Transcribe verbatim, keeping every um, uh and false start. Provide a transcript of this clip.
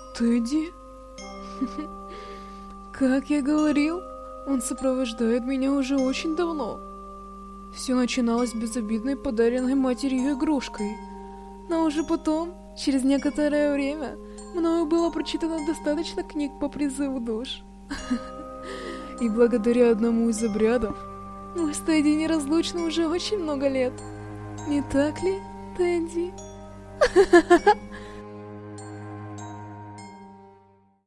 Тедди? Как я говорил, он сопровождает меня уже очень давно. Все начиналось безобидной подаренной матерью игрушкой. Но уже потом, через некоторое время, мною было прочитано достаточно книг по призыву душ. И благодаря одному из обрядов, мы с Тедди неразлучны уже очень много лет. Не так ли, Тедди?